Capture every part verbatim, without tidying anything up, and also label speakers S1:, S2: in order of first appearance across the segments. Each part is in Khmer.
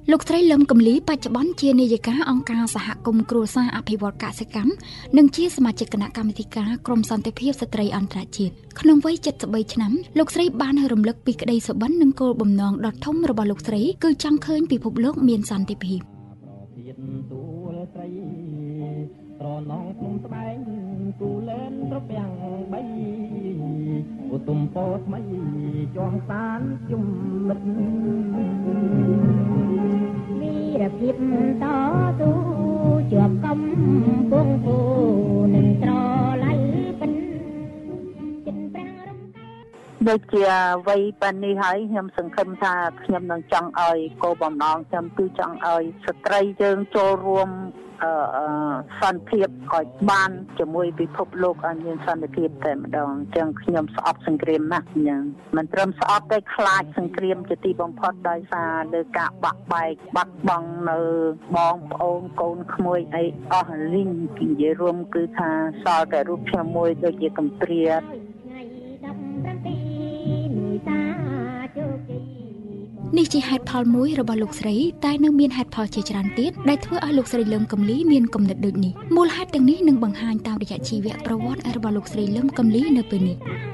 S1: លោកស្រីលឹមកំលីបច្ចុប្បន្នជានាយិកាអង្គការសហគមន៍គ្រួសារអភិវឌ្ឍកសិកម្មនិងជាសមាជិកគណៈកម្មាធិការក្រមសន្តិភាពស្ត្រីអន្តរជាតិក្នុងវ័យเจ็ดสิบสามឆ្នាំលោកស្រីបានរំលឹកពីក្តីសុបិននិងគោលបំណងដ៏ធំរបស់លោកស្រីគឺចង់ឃើញពិភពលោកមានសន្តិភាពត្រនងគុំស្បែងគូលែនត្រពាំងបីឧទុំពោថ្មីជាប់សានជុំមិត្តវីរភាពតស៊ូជាប់កំពង់ពូនឹងត្រឡៃពិនចិនប្រាំងរំដូចជាវ័យប៉ានេះហើយខ្ញុំសង្ឃឹមថាខ្ញុំនឹងចង់ឲ្យគោលបំណងខ្ញុំគឺចង់ឲ្យស្ត្រីយើងចូលរួមអឺសន្តិភាពឲ្យបានជាមួយពិភពលោកឲ្យមានសន្តិភាពតែម្ដងអញ្ចឹងខ្ញុំស្អប់សង្គ្រាមណាស់អញ្ចឹងមិនត្រឹមស្អប់ទេខ្លាចសង្គ្រាមជាទីបំផុតដោយសារលើការបាក់បែកបាត់បង់នៅបងប្អូនកូនក្មួយអីអស់លីងនិយាយរួមគឺថាសល់តែរូបខ្ញុំមួយដូចជាកំព្រានេះជាហេតុផលមួយរបស់លោកស្រីតែនៅមានហេតុផលជាច្រើនទៀតដែលធ្វើឲ្យលោកស្រីលឹមកំលីមានគំនិតដូចនេះមូលហេតុទាំងនេះនឹងបង្ហាញតាមរយៈជីវប្រវត្តិរបស់លោកស្រីលឹមកំលីនៅពេលនេះ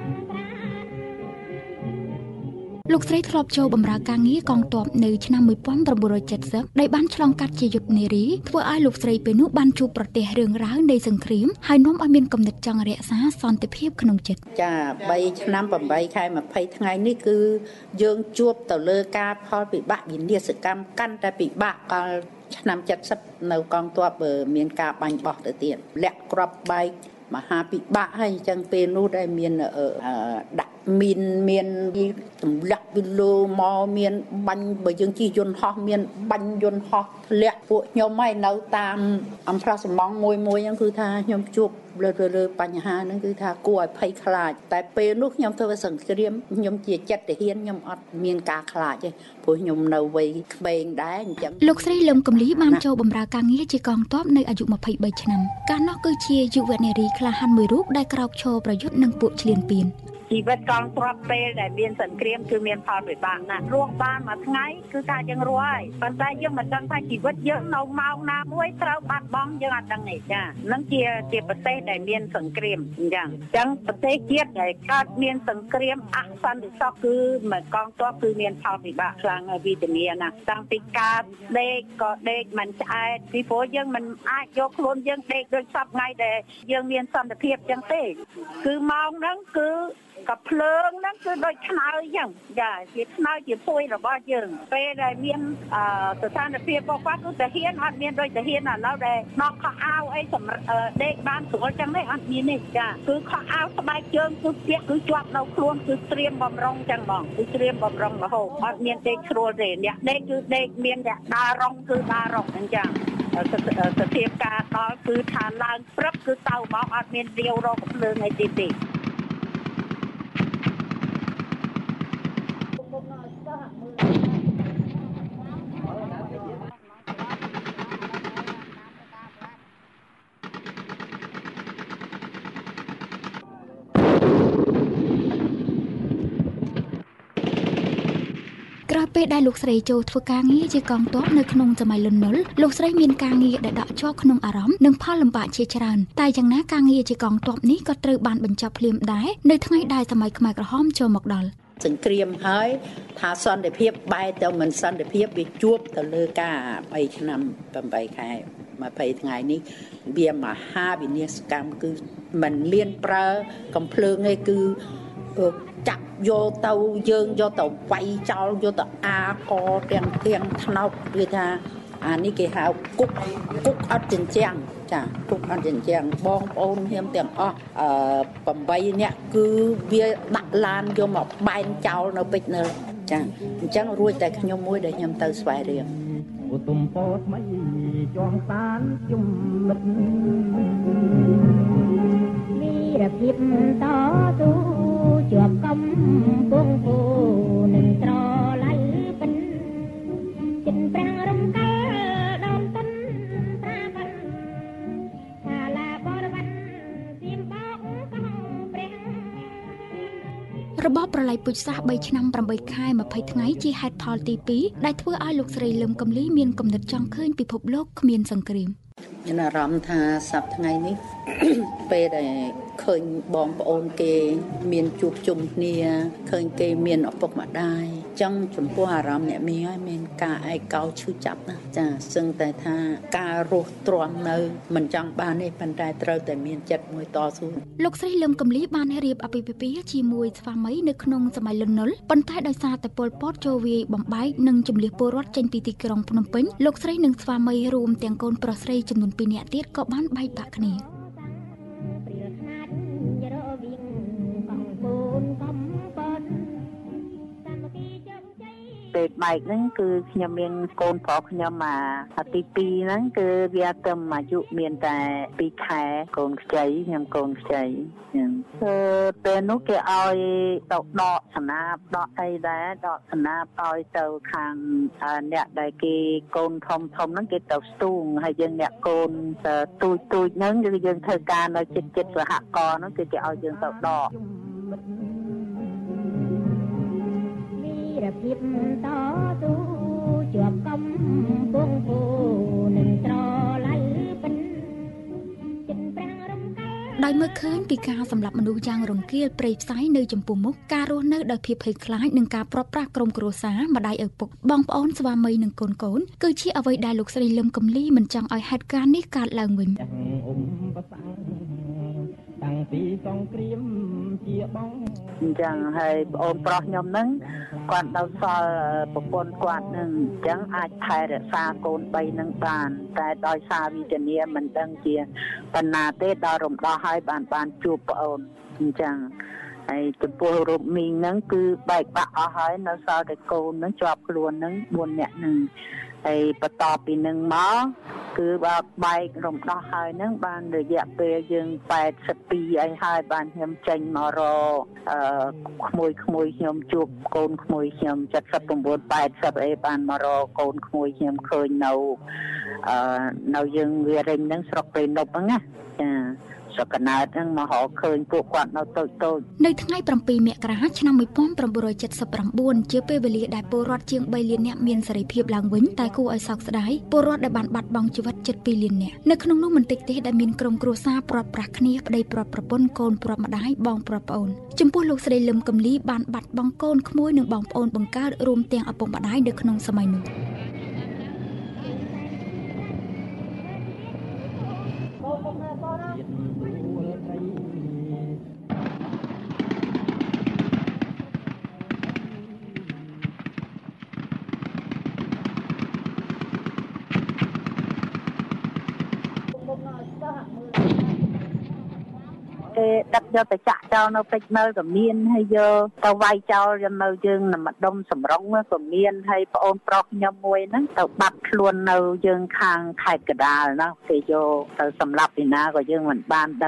S1: លោកស្រីធ្លាប់ចូលបម្រើការងារកងទ័ពនៅឆ្នាំnineteen seventyដែលបានឆ្លងកាត់ជាយុទ្ធនារីធ្វើឲ្យលោកស្រីពេលនោះបានជួបប្រទះរឿងរ៉ាវនៃសង្គ្រាមហើយនាំឲ្យមានគំនិតចង់រក្សាសន្តិភាពក្នុងចិត្ត
S2: ចាthreeឆ្នាំeightខែtwentyថ្ងៃនេះគឺយើងជួបទៅលើការផលពិបាកវិនាសកម្មកាន់តែពិបាកកាលឆ្នាំseventyនៅកងទ័ពមានការបាញ់បោះទៅទៀតលាក់គ្រាប់បែកមហាពិបាកហើយអញ្ចឹងពេលនោះដែលមានដាក់មានមានទម្លាក់ពីលើមកមានបាញ់បើយើងជិះយន្តហោះមានបាញ់យន្តហោះធ្លាក់ពួកខ្ញុំហើយនៅតាមអំផ្រោះសំងមួយមួយហ្នឹងគឺថាខ្ញុំជួបលើលើបញ្ហាហ្នឹងគឺថាគួរឲ្យភ័យខ្លាចតែពេលនោះខ្ញុំធ្វើសង្គ្រាមខ្ញុំជាចិត្តទាហានខ្ញុំអត់មានការខ្លាចទេព្រោះខ្ញុំនៅវ័យក្មេងដែរអញ្ចឹង
S1: លោកស្រីលឹមកំលីបានចូលបម្រើការងារជាកងទ័ពនៅអាយុtwenty-threeឆ្នាំកាលនោះគឺជាយុវនារីក្លាហានមួយរូបដែលក្រោកឈរប្រយុទ្ធនឹងពួកឈ្លានពានជីវិតកងទ័ពពេលដែលមានសង្គ្រាមគឺមានផលវិបាកណាស់រស់បានមួយថ្ងៃគឺថាយើងរស់ហើយប៉ុន្តែយើងមិនដឹងថាជីវិតយើងនៅម៉ោងណាមួយត្រូវបាត់បង់យើងអត់ដឹងទេចានឹងជាជាប្រទេសដែលមានសង្គ្រាមអញ្ចឹងអញ្ចឹងប្រទេសជាតិដែលកើតមានសង្គ្រាមអសន្តិសុខគឺមិនកងទ័ពគឺមានផលវិបាកខ្លាំងហើយវិធានាណាតាំងពីការដេកក៏ដេកមិនឆ្អែតពីព្រោះយើងមិនអាចយកខ្លួនយើងដេកដូចសពថ្ងៃដែលយើងមានសន្តិភាពអញ្ចឹងទេគឺម៉ោងហ្នឹងគឺក៏ភ្លើងហ្នឹងគឺដូចឆ្នោយអញ្ចឹងចាជាឆ្នោយជាភួយរបស់យើងពេលដែលមានស្ថានភាពរបស់គាត់គឺតាហ៊ានអត់មានដូចតាហ៊ានឥឡូវដែលដកខោអាវអីសម្រាប់ដេកបានស្រួលអញ្ចឹងទេអត់មានទេចាគឺខោអាវស្បែកជើងគឺពាក់គឺជាប់នៅខ្លួនគឺត្រៀមបំរុងអញ្ចឹងហ្មងគឺត្រៀមបំរុងរហូតអត់មានដេកស្រួលទេអ្នកដេកគឺដេកមានអ្នកដើររុងគឺដើររុងអញ្ចឹងសភាពការដល់គឺថាឡើងព្រឹកគឺទៅមកអត់មានរាវរកភ្លើងអីទេទេក្រោយពេលដែលលោកស្រីចូលធ្វើការងារជាកងទ័ពនៅក្នុងសម័យលន់នល់លោកស្រីមានការងារដែលដកជាប់ក្នុងអារម្មណ៍និងផលលំបាកជាច្រើនតែយ៉ាងណាការងារជាកងទ័ពនេះក៏ត្រូវបានបញ្ចប់ភ្លាមដែរនៅថ្ងៃដែលសម័យខ្មែរក្រហមចូលមកដល់
S2: សង្គ្រាមហើយថាសន្តិភាពបែរទៅមិនសន្តិភាពវាជួបទៅលើការthreeឆ្នាំeightខែtwentyថ្ងៃនេះវាមហាវិនាសកម្មគឺមិនលៀនប្រើកំភ្លើងទេគឺចាប់យកទៅយើងយកទៅវាយចោលយកទៅអាកទាំងទាំងថ្នោតវាថាអានេះគេហៅគុកគុកអត់ចិញ្ចាំងចាគុកអត់ចិញ្ចាំងបងប្អូនខ្ញុំទាំងអស់អឺeightនាក់គឺវាដាក់ឡានយកមកបែនចោលនៅពេជ្រនៅចាអញ្ចឹងរួចតែខ្ញុំមួយដែលខ្ញុំទៅស្វែងរៀនឧទុំពោថ្មីជាប់សានជុំមិត្តវីរភាពតស៊ូជាប់កំពង់ពូនឹងត្រឡៃពិនចិនប្រាំងរំកាលដំតិនប្រាបិនកាលាបរវ័នសៀមបោកកងព្រះ
S1: របបប្រល័យពូជសាសន៍បីឆ្នាំប្រាំបីខែម្ភៃថ្ងៃជាហេតុផលទីពីរដែលធ្វើឲ្យលោកស្រីលឹមកំលីមានគំនិតចង់ឃើញពិភពលោកគ្មានសង្គ្រាម
S2: មានអារម្មណ៍ថាសប្តាហ៍ថ្ងៃនេះ ពេលដែលឃើញបងប្អូនគេមានជួបជុំគ្នាឃើញគេមានឪពុកម្ដាយចឹងចំពោះអារម្មណ៍អ្នកមីហើយមានការឯកោឈឺចាប់ណាចាសឹងតែថាការរស់ទ្រាំនៅមិនចង់បានទេប៉ុន្តែត្រូវតែមានចិត្តមួយតស៊ូ
S1: លោកស្រីលឹមកំលីបានរៀបអាពាហ៍ពិពាហ៍ជាមួយស្វាមីនៅក្នុងសម័យលន់នល់ប៉ុន្តែដោយសារតែពលពតចូលវាយបំបែកនិងជម្លៀសពលរដ្ឋចេញពីទីក្រុងភ្នំពេញលោកស្រីនិងស្វាមីរួមទាំងកូនប្រុសស្រីចំនួនពីរនាក់ទៀតក៏បានបែកបាក់គ្នា
S3: ពេលបែកហ្នឹងគឺខ្ញុំមានកូនប្រុសខ្ញុំអាទីពីរហ្នឹងគឺវាទៅអាយុមានតែពីរខែកូនខ្ចីខ្ញុំកូនខ្ចីហ្នឹងគឺពេលនោះគេឲ្យទៅដកស្នាបដកអីដែរដកស្នាបឲ្យទៅខាងអ្នកដែលគេកូនធំធំហ្នឹងគេទៅស្ទូងហើយយើងអ្នកកូនទូចទូចហ្នឹងគឺយើងធ្វើការនៅចិត្តចិត្តសហករណ៍ហ្នឹងគឺគេឲ្យយើងទៅដក
S1: ភាពតស៊ូជាប់កំពង់ពូនឹងត្រឡៃពិនចិនប្រាំងរំកាដោយមើលឃើញពីការសម្លាប់មនុស្សយ៉ាងរង្គាលព្រៃផ្សៃនៅចំពោះមុខការរស់នៅដោយភាពភ័យខ្លាចនិងការប្រត់ប្រាស់ក្រុមគ្រួសារម្ដាយឪពុកបងប្អូនស្វាមីនិងកូនកូនគឺជាអ្វីដែលលោកស្រីលឹមកំលីមិនចង់ឲ្យហេតុការណ៍នេះកើតឡើងវិញ
S3: តាំងពីសង្គ្រាមជាបងអញ្ចឹងហើយប្អូនប្រុសខ្ញុំហ្នឹងគាត់ដល់សល់ប្រពន្ធគាត់ហ្នឹងអញ្ចឹងអាចថែរក្សាកូនបីហ្នឹងបានតែដោយសារវិធានាមិនដឹងជាបណ្ណាទេដល់រំដោះហើយបានបានជួបប្អូនអញ្ចឹងហើយចំពោះរូបមីងហ្នឹងគឺបែកបាក់អស់ហើយនៅសល់តែកូនហ្នឹងជាប់ខ្លួនហ្នឹងបួននាក់ហ្នឹងហើយបន្ទាប់ពីនឹងមកគឺបើបែករំដោះហើយហ្នឹងបានរយៈពេលយើងแปดสิบពីរអីហើយបានខ្ញុំចេញមករកអឺក្មួយក្មួយខ្ញុំជួបកូនក្មួយខ្ញុំเจ็ดสิบเก้า แปดสิบអីបានមករកកូនក្មួយខ្ញុំឃើញនៅអឺនៅយើងវារិញហ្នឹងស្រុកព្រៃនប់ហ្នឹងណាចាសកណើតហ្នឹងមកហៅឃើញពួកគាត់នៅតូចតូច
S1: នៅថ្ងៃប្រាំពីរមករាឆ្នាំmột nghìn chín trăm七十chínជាពេលវេលាដែលពលរដ្ឋជាងបីលាននាក់មានសេរីភាពឡើងវិញតែគួរឲ្យសោកស្ដាយពលរដ្ឋដែលបានបាត់បង់ជីវិតជិតពីរលាននាក់នៅក្នុងនោះមិនតិចទេដែលមានក្រុមគ្រួសារព្រាត់ប្រាសគ្នាប្តីព្រាត់ប្រពន្ធកូនព្រាត់ម្ដាយបងព្រាត់ប្អូនចំពោះលោកស្រីលឹមកំលីបានបាត់បង់កូនក្មួយនិងបងប្អូនបង្កើតរួមទាំងឪពុកម្ដាយនៅក្នុងសម័យនោះ
S3: គេដឹកយកទៅចាក់ចោលនៅពេជ្រមើលក៏មានហើយយកទៅវាយចោលយកនៅយើងម្ដុំសម្រុងក៏មានហើយប្អូនប្រុសខ្ញុំមួយហ្នឹងទៅបាត់ខ្លួននៅយើងខាងខេត្តកណ្ដាលណាគេយកទៅសម្លាប់ពីណាក៏យើងមិនបានដឹង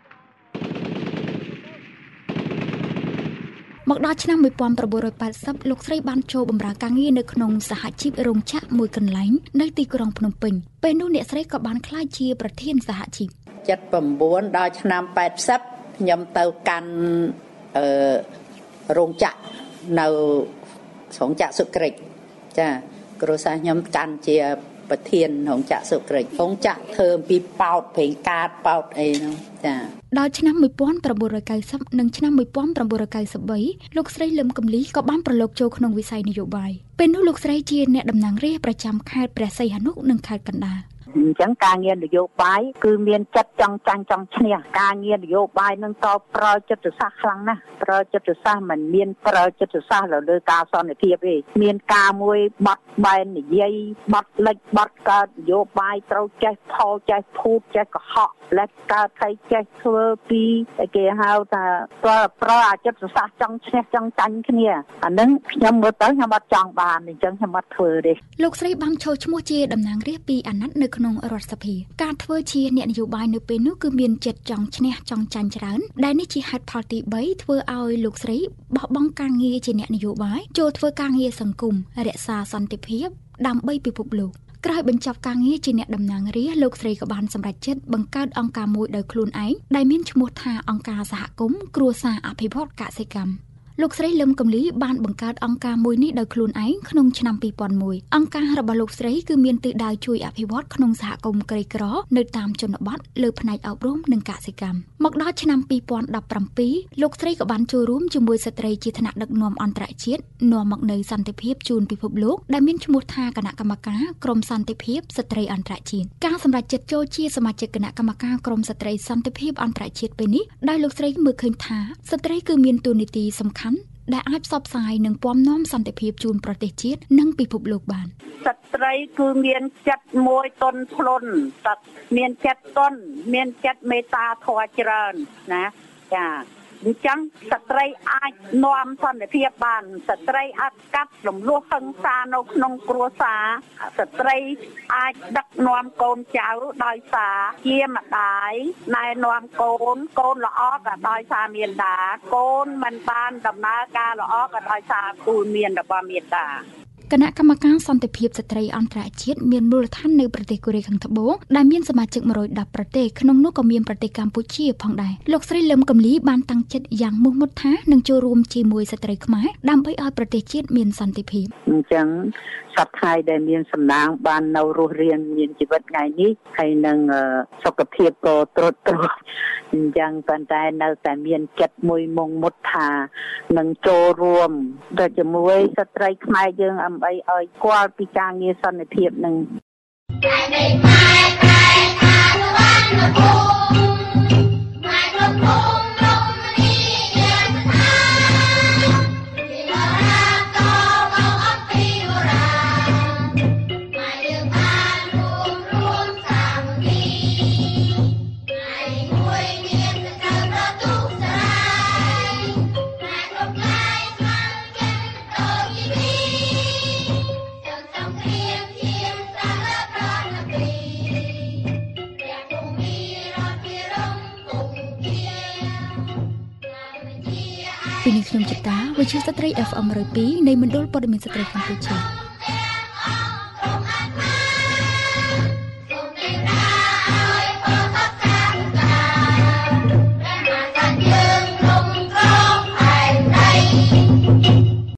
S1: មកដល់ឆ្នាំmột nghìn chín trăm八mươiលោកស្រីបានចូលបម្រើការងារនៅក្នុងសហជីពរោងចក្រមួយកន្លែងនៅទីក្រុងភ្នំពេញពេលនោះអ្នកស្រីក៏បានក្លាយជាប្រធានសហជីព
S2: เจ็ดสิบเก้าដល់ឆ្នាំแปดสิบខ្ញុំទៅកាន់អឺរោងចក្រនៅរោងចក្រសុក្រិចចាគ្រួសារខ្ញុំកាន់ជាប្រធានរោងចក្រសុក្រិចរោងចក្រធ្វើអំពីប៉ោតប្រេងកាតប៉ោតអីហ្នឹងចា
S1: ដល់ឆ្នាំmột nghìn chín trăm chín mươiនិងឆ្នាំmột nghìn chín trăm chín mươi baលោកស្រីលឹមកំលីក៏បានប្រឡូកចូលក្នុងវិស័យនយោបាយពេលនោះលោកស្រីជាអ្នកតំណាងរាស្ត្រប្រចាំខេត្តព្រះសីហនុនិងខេត្តកណ្ដាល
S3: អញ្ចឹងការងារនយោបាយគឺមានចិត្តចង់ចាញ់ចង់ឈ្នះការងារនយោបាយនឹងតប្រើចិត្តសាស្ត្រខ្លាំងណាស់ប្រើចិត្តសាស្ត្រមិនមានប្រើចិត្តសាស្ត្រលើការសន្តិភាពទេមានការមួយបាត់បែននិយាយបាត់លិចបាត់កើតនយោបាយត្រូវចេះថោចេះភូតចេះកុហកលេចកើតថៃចេះធ្វើពីគេហៅថាប្រើប្រើអាចិត្តសាស្ត្រចង់ឈ្នះចង់ចាញ់គ្នាអានឹងខ្ញុំមើលទៅខ្ញុំអត់ចង់បានអញ្ចឹងខ្ញុំអត់ធ្វើទេ
S1: លោកស្រីបានចូលឈ្មោះជាតំណាងរាស្ត្រពីអាណត្តិនៅក្នុងរដ្ឋសភាការធ្វើជាអ្នកនយោបាយនៅពេលនោះគឺមានចិត្តចង់ឈ្នះចង់ចាញ់ច្រើនដែលនេះជាហេតុផលទីបីធ្វើឲ្យលោកស្រីបោះបង់ការងារជាអ្នកនយោបាយចូលធ្វើការងារសង្គមរក្សាសន្តិភាពដើម្បីពិភពលោកក្រោយបញ្ចប់ការងារជាអ្នកតំណាងរាស្ត្រលោកស្រីក៏បានសម្រេចចិត្តបង្កើតអង្គការមួយដោយខ្លួនឯងដែលមានឈ្មោះថាអង្គការសហគមន៍គ្រួសារអភិវឌ្ឍកសិកម្មលោកស្រីលឹមកំលីបានបង្កើតអង្គការមួយនេះដោយខ្លួនឯងក្នុងឆ្នាំពីរពាន់មួយអង្គការរបស់លោកស្រីគឺមានទិសដៅជួយអភិវឌ្ឍក្នុងសហគមន៍ក្រីក្រនៅតាមជនបទលើផ្នែកអប់រំនិងកសិកម្មមកដល់ឆ្នាំពីរពាន់ដប់ប្រាំពីរលោកស្រីក៏បានចូលរួមជាមួយស្ត្រីជាថ្នាក់ដឹកនាំអន្តរជាតិនាំមកនូវសន្តិភាពជូនពិភពលោកដែលមានឈ្មោះថាគណៈកម្មការក្រមសន្តិភាពស្ត្រីអន្តរជាតិការសម្រេចចិត្តចូលជាសមាជិកគណៈកម្មការក្រមស្ត្រីសន្តិភាពអន្តរជាតិពេលនេះដោយលោកស្រីមើលឃើញថាស្ត្រីគឺមានតួនាទីសំខាន់ដែលអាចផ្សព្វផ្សាយនិងពំនាំសន្តិភាពជូនប្រទេសជាតិនិងពិភពលោកបាន
S3: ស្ត្រីគឺមានចិត្តមួយទន់ភ្លន់ទឹកមានចិត្តទន់មានចិត្តមេត្តាធម៌ច្រើនណាចាអញ្ចឹងស្ត្រីអាចនាំសន្តិភាពបានស្ត្រីអាចកាត់រំលោះហិង្សានៅក្នុងគ្រួសារស្ត្រីអាចដឹកនាំកូនចៅដោយសារជាម្ដាយណែនាំកូនកូនល្អក៏ដោយសារមាតាកូនមិនបានដំណើរការល្អក៏ដោយសារពូមានរបស់មាតា
S1: គណៈកម្មការសន្តិភាពស្ត្រីអន្តរជាតិមានមូលដ្ឋាននៅប្រទេសកូរ៉េខាងត្បូងដែលមានសមាជិកមួយរយដប់ប្រទេសក្នុងនោះក៏មានប្រទេសកម្ពុជាផងដែរលោកស្រីលឹមកំលីបានតាំងចិត្តយ៉ាងមោះមុតថានឹងចូលរួមជាមួយស្ត្រីខ្មែរដើម្បីឲ្យប្រទេសជាតិមានសន្តិភាព
S3: អញ្ចឹងសប្តាហ៍ដែលមានសំណាងបាននៅរស់រានមានជីវិតថ្ងៃនេះហើយនឹងសុខភាពក៏ត្រុតត្រុតអញ្ចឹងប៉ុន្តែនៅតែមានចិត្តមួយមុងមុតថានឹងចូលរួមទៅជាមួយស្ត្រីខ្មែរយើងដើម្បីឲ្យស្គាល់ពីការងារសន្តិភាពនឹង
S1: ពីនេះខ្ញុំចិត្តតាវិទ្យុស្ត្រី เอฟ เอ็ม หนึ่งศูนย์สอง នៃមណ្ឌលព័ត៌មានស្ត្រីកម្ពុជា